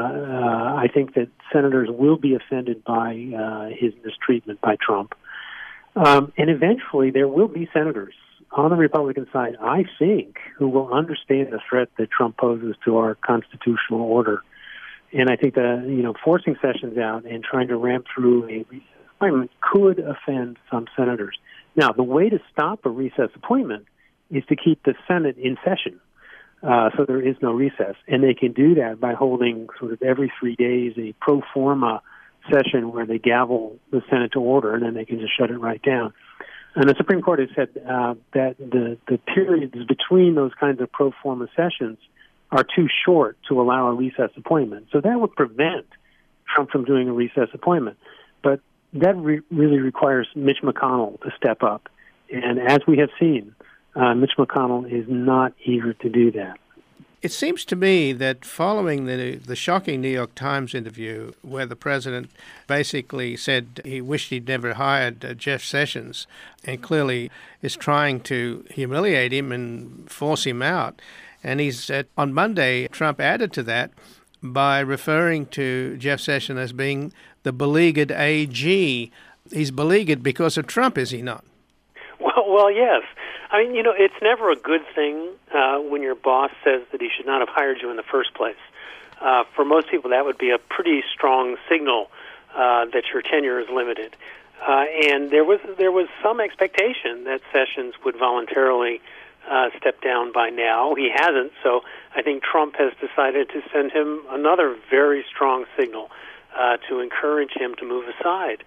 I think that senators will be offended by his mistreatment by Trump. And eventually there will be senators on the Republican side, I think, who will understand the threat that Trump poses to our constitutional order. And I think that, forcing Sessions out and trying to ramp through a recess appointment could offend some senators. Now, the way to stop a recess appointment is to keep the Senate in session, so there is no recess. And they can do that by holding sort of every 3 days a pro forma session where they gavel the Senate to order, and then they can just shut it right down. And the Supreme Court has said that the periods between those kinds of pro forma sessions are too short to allow a recess appointment. So that would prevent Trump from doing a recess appointment. But that really requires Mitch McConnell to step up. And as we have seen, Mitch McConnell is not eager to do that. It seems to me that following the shocking New York Times interview where the president basically said he wished he'd never hired Jeff Sessions and clearly is trying to humiliate him and force him out. And on Monday, Trump added to that by referring to Jeff Sessions as being the beleaguered AG. He's beleaguered because of Trump, is he not? Well, yes. I mean, it's never a good thing when your boss says that he should not have hired you in the first place. For most people, that would be a pretty strong signal that your tenure is limited. And there was some expectation that Sessions would voluntarily step down by now. He hasn't, so I think Trump has decided to send him another very strong signal to encourage him to move aside.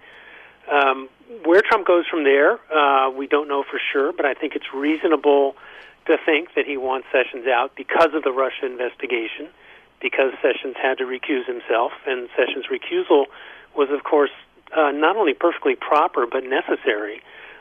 Where Trump goes from there, we don't know for sure, but I think it's reasonable to think that he wants Sessions out because of the Russia investigation, because Sessions had to recuse himself, and Sessions' recusal was, of course, not only perfectly proper but necessary.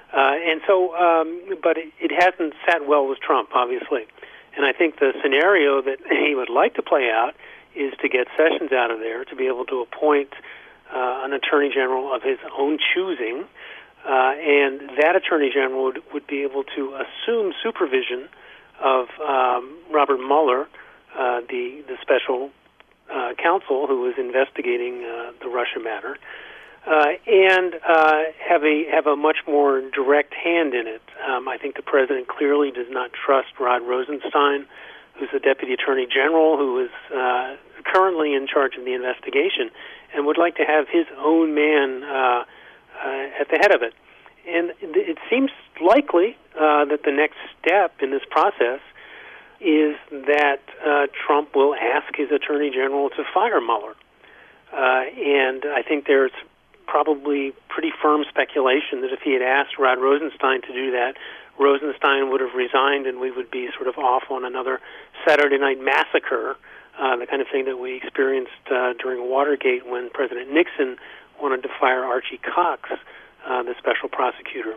But it hasn't sat well with Trump, obviously. And I think the scenario that he would like to play out is to get Sessions out of there, to be able to appoint an attorney general of his own choosing, and that attorney general would be able to assume supervision of Robert Mueller, the special counsel who is investigating the Russia matter, and have a much more direct hand in it. I think the president clearly does not trust Rod Rosenstein, who's the deputy attorney general, who is currently in charge of the investigation, and would like to have his own man at the head of it. And it seems likely that the next step in this process is that Trump will ask his attorney general to fire Mueller. And I think there's probably pretty firm speculation that if he had asked Rod Rosenstein to do that, Rosenstein would have resigned and we would be sort of off on another Saturday night massacre, the kind of thing that we experienced during Watergate when President Nixon wanted to fire Archie Cox, the special prosecutor.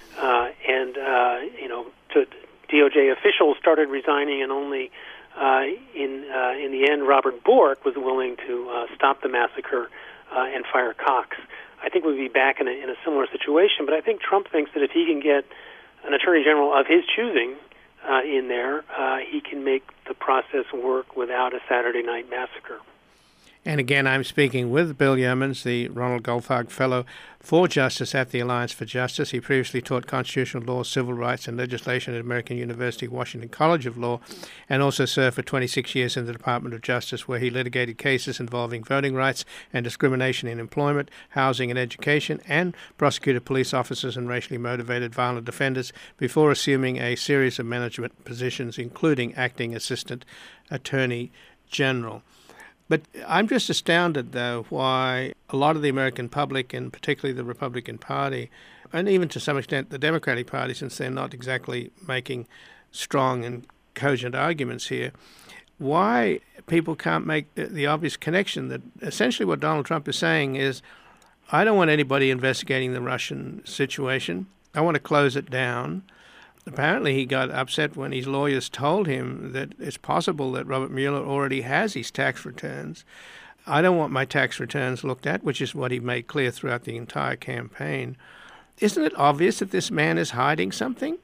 DOJ officials started resigning, and only in the end Robert Bork was willing to stop the massacre and fire Cox. I think we'd be back in a similar situation, but I think Trump thinks that if he can get an attorney general of his choosing in there, he can make the process work without a Saturday night massacre. And again, I'm speaking with Bill Yeomans, the Ronald Goldfarb Fellow for Justice at the Alliance for Justice. He previously taught constitutional law, civil rights, and legislation at American University Washington College of Law, and also served for 26 years in the Department of Justice, where he litigated cases involving voting rights and discrimination in employment, housing, and education, and prosecuted police officers and racially motivated violent offenders before assuming a series of management positions, including acting assistant attorney general. But I'm just astounded, though, why a lot of the American public, and particularly the Republican Party, and even to some extent the Democratic Party, since they're not exactly making strong and cogent arguments here, why people can't make the obvious connection that essentially what Donald Trump is saying is, I don't want anybody investigating the Russian situation. I want to close it down. Apparently he got upset when his lawyers told him that it's possible that Robert Mueller already has his tax returns. I don't want my tax returns looked at, which is what he made clear throughout the entire campaign. Isn't it obvious that this man is hiding something?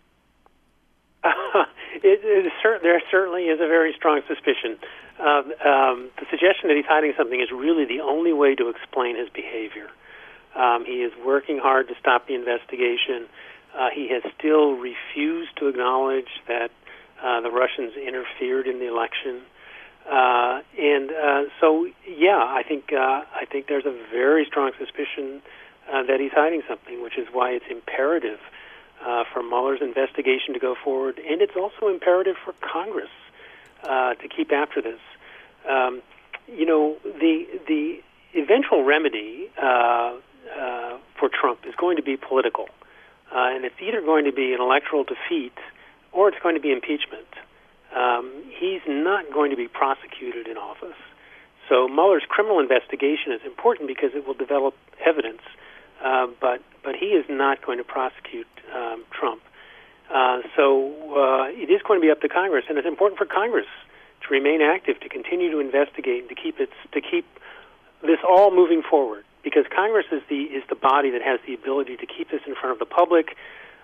There certainly is a very strong suspicion. The suggestion that he's hiding something is really the only way to explain his behavior. He is working hard to stop the investigation. He has still refused to acknowledge that the Russians interfered in the election, I think there's a very strong suspicion that he's hiding something, which is why it's imperative for Mueller's investigation to go forward, and it's also imperative for Congress to keep after this. The eventual remedy for Trump is going to be political. And it's either going to be an electoral defeat or it's going to be impeachment. He's not going to be prosecuted in office. So Mueller's criminal investigation is important because it will develop evidence, but he is not going to prosecute Trump. It is going to be up to Congress, and it's important for Congress to remain active, to continue to investigate, and to keep this all moving forward. Because Congress is the body that has the ability to keep this in front of the public,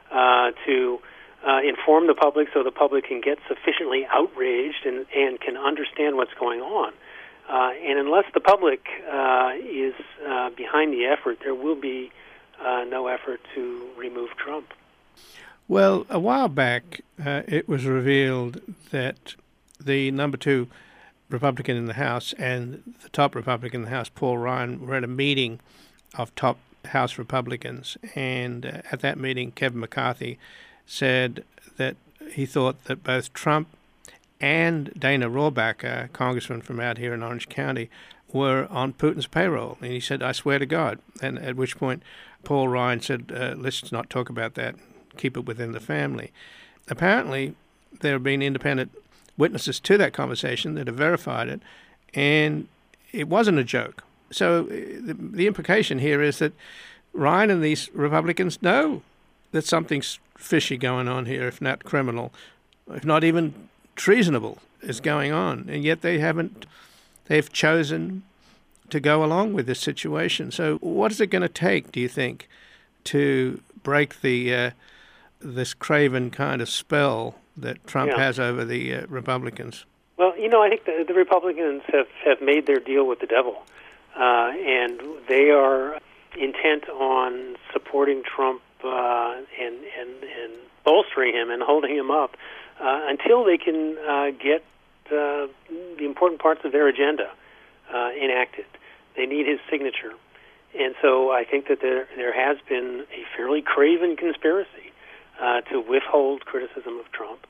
to inform the public so the public can get sufficiently outraged and can understand what's going on. And unless the public is behind the effort, there will be no effort to remove Trump. Well, a while back, it was revealed that the number 2 Republican in the House and the top Republican in the House, Paul Ryan, were at a meeting of top House Republicans. And at that meeting, Kevin McCarthy said that he thought that both Trump and Dana Rohrabacher, a congressman from out here in Orange County, were on Putin's payroll. And he said, I swear to God. And at which point Paul Ryan said, let's not talk about that. Keep it within the family. Apparently, there have been independent witnesses to that conversation that have verified it, and it wasn't a joke. So the implication here is that Ryan and these Republicans know that something's fishy going on here, if not criminal, if not even treasonable, is going on, and yet they've chosen to go along with this situation. So what is it going to take, do you think, to break this craven kind of spell that Trump has over the Republicans? Well, I think the Republicans have made their deal with the devil, and they are intent on supporting Trump and bolstering him and holding him up until they can get the important parts of their agenda enacted. They need his signature. And so I think that there has been a fairly craven conspiracy to withhold criticism of Trump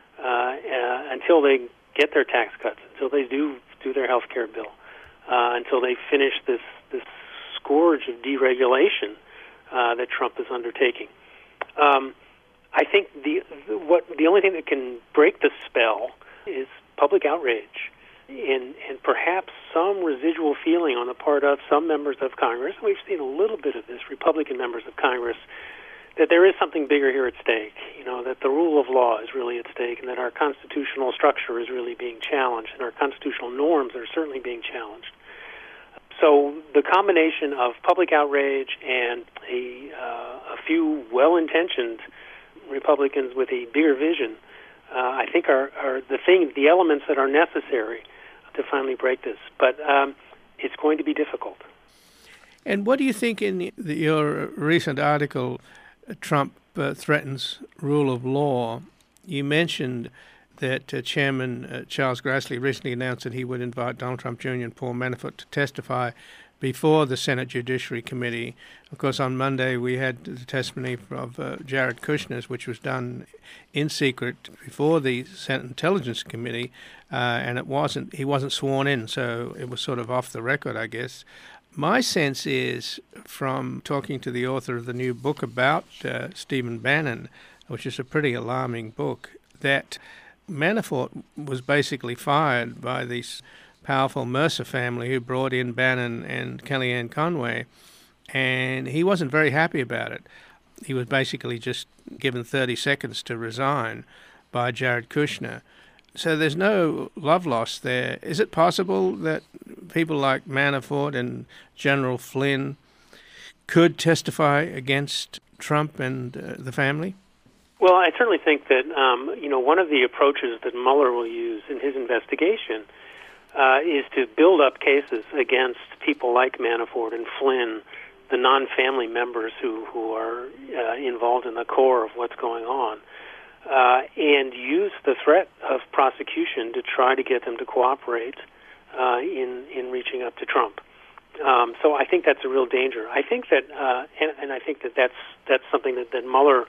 until they get their tax cuts, until they do their health care bill, until they finish this scourge of deregulation that Trump is undertaking. I think the only thing that can break the spell is public outrage and perhaps some residual feeling on the part of some members of Congress. We've seen a little bit of this, Republican members of Congress, that there is something bigger here at stake, that the rule of law is really at stake, and that our constitutional structure is really being challenged, and our constitutional norms are certainly being challenged. So the combination of public outrage and a few well-intentioned Republicans with a bigger vision, I think are the elements that are necessary to finally break this. But it's going to be difficult. And what do you think in your recent article, Trump threatens rule of law? You mentioned that Chairman Charles Grassley recently announced that he would invite Donald Trump Jr. and Paul Manafort to testify before the Senate Judiciary Committee. Of course, on Monday we had the testimony of Jared Kushner, which was done in secret before the Senate Intelligence Committee, and he wasn't sworn in, so it was sort of off the record, I guess. My sense is, from talking to the author of the new book about Stephen Bannon, which is a pretty alarming book, that Manafort was basically fired by these powerful Mercer family who brought in Bannon and Kellyanne Conway, and he wasn't very happy about it. He was basically just given 30 seconds to resign by Jared Kushner. So there's no love lost there. Is it possible that people like Manafort and General Flynn could testify against Trump and the family? Well, I certainly think that one of the approaches that Mueller will use in his investigation is to build up cases against people like Manafort and Flynn, the non-family members who are involved in the core of what's going on, and use the threat of prosecution to try to get them to cooperate in reaching up to Trump. So I think that's a real danger. I think that, and I think that that's something that Mueller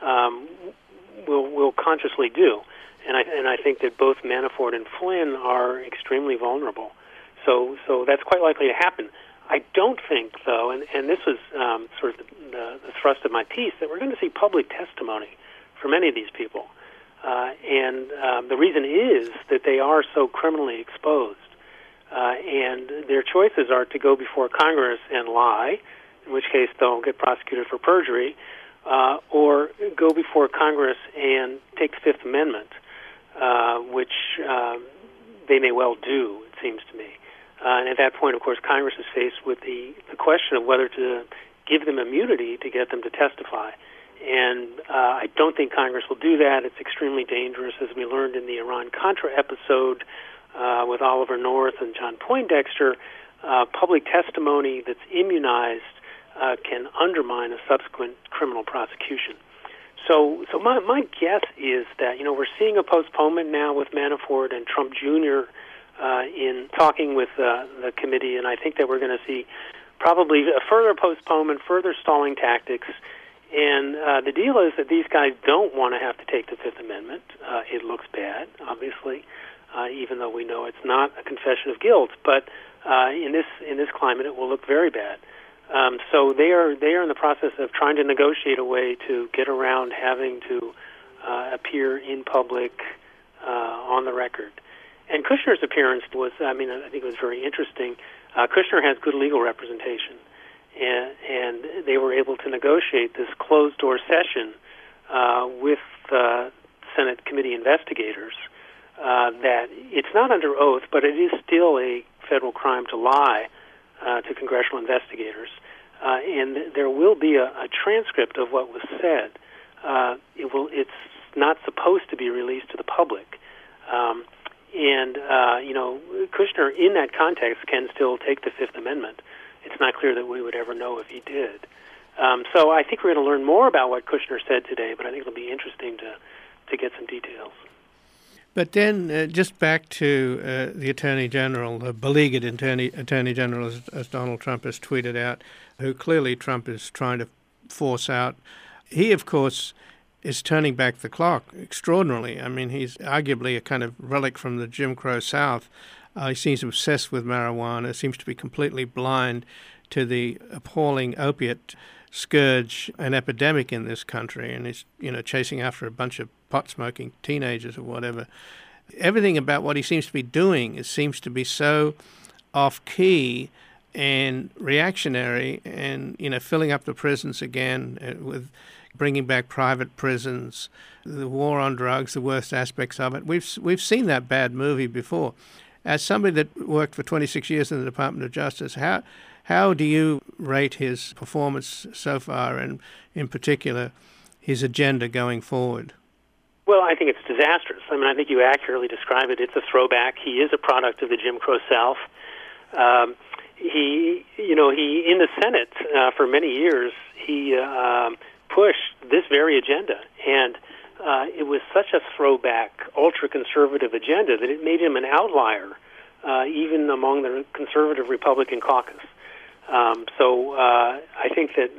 will consciously do. And I think that both Manafort and Flynn are extremely vulnerable. So that's quite likely to happen. I don't think, though, and this was sort of the thrust of my piece, that we're going to see public testimony from any of these people. And the reason is that they are so criminally exposed. And their choices are to go before Congress and lie, in which case they'll get prosecuted for perjury, or go before Congress and take the Fifth Amendment, which they may well do, it seems to me. And at that point, of course, Congress is faced with the question of whether to give them immunity to get them to testify. And I don't think Congress will do that. It's extremely dangerous, as we learned in the Iran-Contra episode with Oliver North and John Poindexter. Public testimony that's immunized can undermine a subsequent criminal prosecution. So my guess is that, we're seeing a postponement now with Manafort and Trump Jr. In talking with the committee, and I think that we're going to see probably a further postponement, further stalling tactics. And the deal is that these guys don't want to have to take the Fifth Amendment. It looks bad, obviously, even though we know it's not a confession of guilt. But in this climate, it will look very bad. So they are in the process of trying to negotiate a way to get around having to appear in public on the record. And Kushner's appearance was, I think it was very interesting. Kushner has good legal representation, and they were able to negotiate this closed-door session with Senate committee investigators that it's not under oath, but it is still a federal crime to lie to congressional investigators. And there will be a transcript of what was said. It's not supposed to be released to the public. Kushner, in that context, can still take the Fifth Amendment. It's not clear that we would ever know if he did. So I think we're going to learn more about what Kushner said today, but I think it'll be interesting to get some details. But then, just back to the Attorney General, the beleaguered Attorney General, as Donald Trump has tweeted out, who clearly Trump is trying to force out. He, of course, is turning back the clock extraordinarily. I mean, he's arguably a kind of relic from the Jim Crow South. He seems obsessed with marijuana, seems to be completely blind to the appalling opiate scourge and epidemic in this country, and he's, chasing after a bunch of pot-smoking teenagers or whatever. Everything about what he seems to be doing, it seems to be so off-key and reactionary, and, filling up the prisons again with bringing back private prisons, the war on drugs, the worst aspects of it. We've seen that bad movie before. As somebody that worked for 26 years in the Department of Justice, how do you rate his performance so far, and in particular his agenda going forward? Well, I think it's disastrous. I think you accurately describe it. It's a throwback. He is a product of the Jim Crow South. He in the Senate for many years, he pushed this very agenda, and it was such a throwback ultra-conservative agenda that it made him an outlier, even among the conservative Republican caucus. So I think that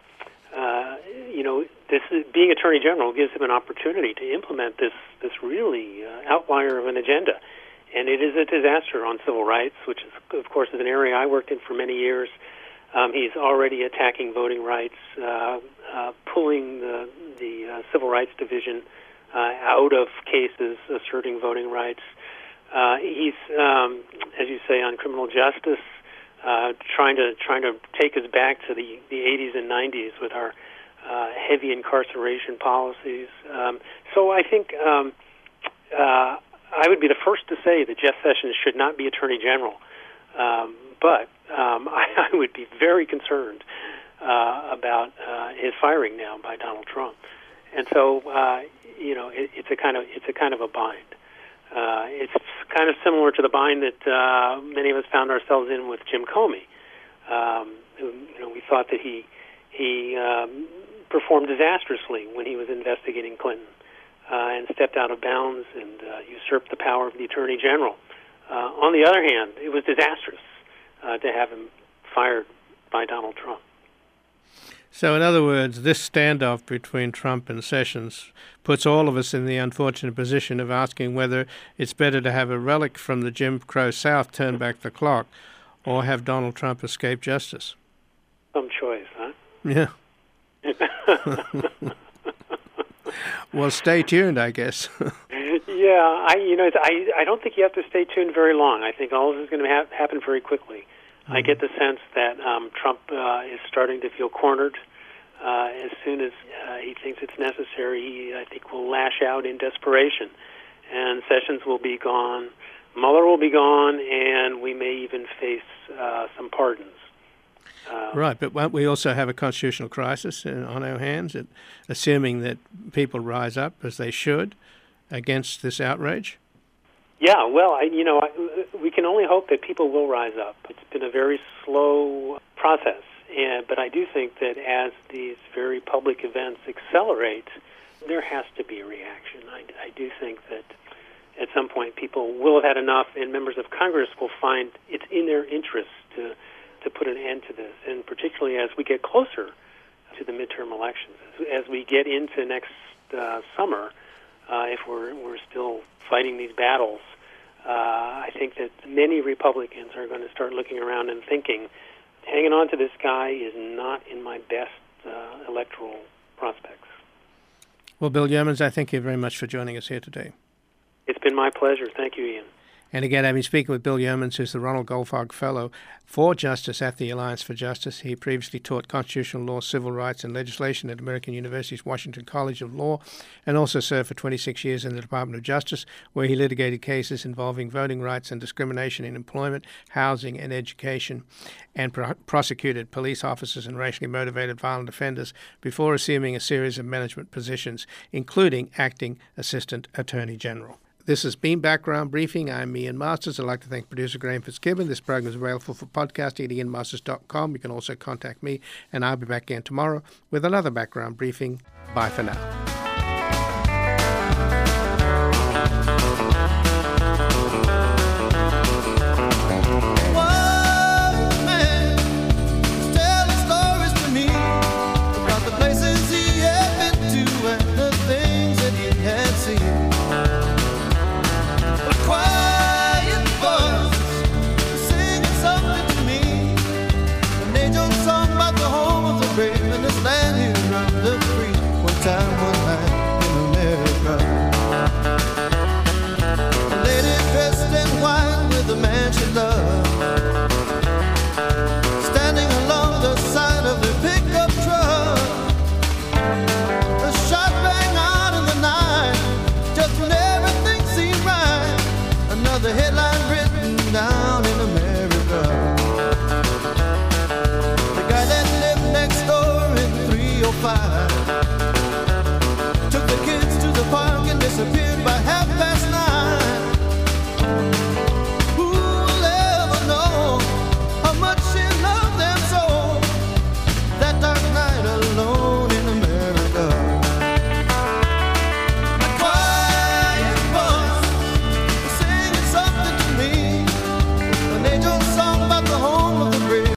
being Attorney General gives him an opportunity to implement this really outlier of an agenda, and it is a disaster on civil rights, which is, of course, is an area I worked in for many years. He's already attacking voting rights, pulling the Civil Rights Division out of cases asserting voting rights. He's, as you say, on criminal justice, trying to take us back to the 80s and 90s with our heavy incarceration policies. So I think I would be the first to say that Jeff Sessions should not be Attorney General, but I would be very concerned about his firing now by Donald Trump, and so it's a kind of a bind. It's kind of similar to the bind that many of us found ourselves in with Jim Comey. We thought that he performed disastrously when he was investigating Clinton and stepped out of bounds and usurped the power of the Attorney General. On the other hand, it was disastrous to have him fired by Donald Trump. So, in other words, this standoff between Trump and Sessions puts all of us in the unfortunate position of asking whether it's better to have a relic from the Jim Crow South turn back the clock or have Donald Trump escape justice. Some choice, huh? Yeah. Well, stay tuned, I guess. Yeah, I don't think you have to stay tuned very long. I think all of this is going to happen very quickly. I get the sense that Trump is starting to feel cornered. As soon as he thinks it's necessary, he, I think, will lash out in desperation. And Sessions will be gone, Mueller will be gone, and we may even face some pardons. Right, but won't we also have a constitutional crisis on our hands, assuming that people rise up, as they should, against this outrage? Yeah, well, we can only hope that people will rise up. It's been a very slow process, but I do think that as these very public events accelerate, there has to be a reaction. I do think that at some point people will have had enough, and members of Congress will find it's in their interest to put an end to this, and particularly as we get closer to the midterm elections, as we get into next summer, if we're still fighting these battles, I think that many Republicans are going to start looking around and thinking, hanging on to this guy is not in my best electoral prospects. Well, Bill Yeomans, I thank you very much for joining us here today. It's been my pleasure. Thank you, Ian. And again, I've been speaking with Bill Yeomans, who's the Ronald Goldfarb Fellow for Justice at the Alliance for Justice. He previously taught constitutional law, civil rights, and legislation at American University's Washington College of Law, and also served for 26 years in the Department of Justice, where he litigated cases involving voting rights and discrimination in employment, housing, and education, and prosecuted police officers and racially motivated violent offenders before assuming a series of management positions, including acting Assistant Attorney General. This has been Background Briefing. I'm Ian Masters. I'd like to thank producer Graham Fitzgibbon. This program is available for podcasting at ianmasters.com. You can also contact me, and I'll be back again tomorrow with another Background Briefing. Bye for now. Time